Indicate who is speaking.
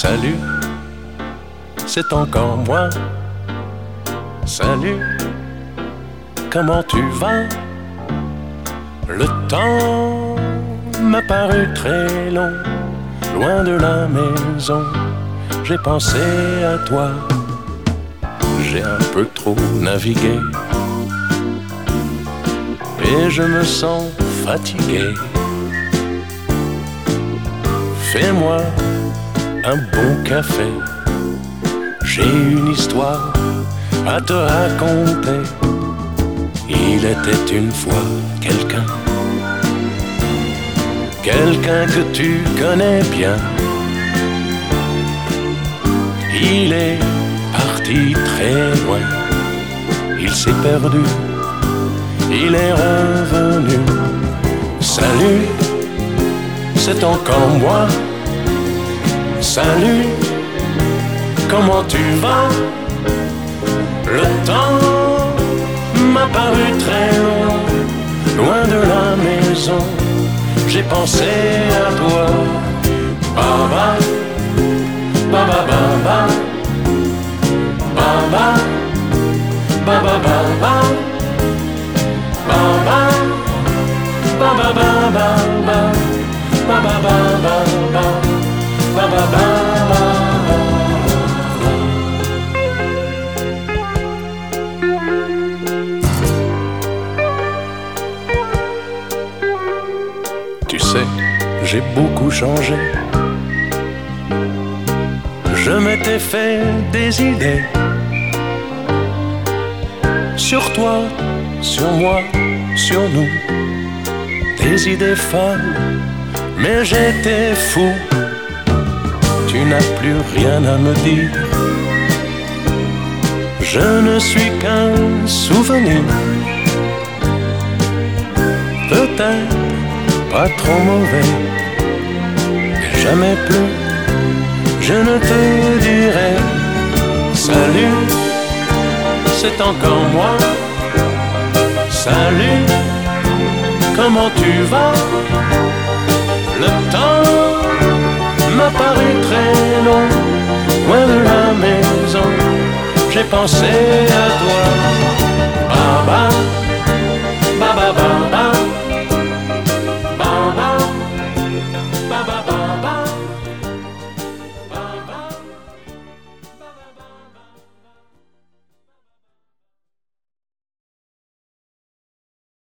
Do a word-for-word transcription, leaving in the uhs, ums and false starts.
Speaker 1: Salut, c'est encore moi. Salut, comment tu vas? Le temps m'a paru très long, loin de la maison, j'ai pensé à toi. J'ai un peu trop navigué et je me sens fatigué. Fais-moi un bon café, j'ai une histoire à te raconter. Il était une fois quelqu'un, quelqu'un que tu connais bien. Il est parti très loin, il s'est perdu, il est revenu. Salut, c'est encore moi. Salut, comment tu vas? Le temps m'a paru très long, loin de la maison, j'ai pensé à toi. Baba, baba, baba, baba, baba, baba, baba, baba, baba, baba, baba, baba, baba. Tu sais, j'ai beaucoup changé. Je m'étais fait des idées sur toi, sur moi, sur nous. Des idées folles, mais j'étais fou. Tu n'as plus rien à me dire. Je ne suis qu'un souvenir. Peut-être pas trop mauvais, et jamais plus je ne te dirai. Salut, c'est encore moi. Salut, comment tu vas? Le temps m'a paru très long, loin de la maison, j'ai pensé à toi. Baba, baba, baba, baba, baba, baba.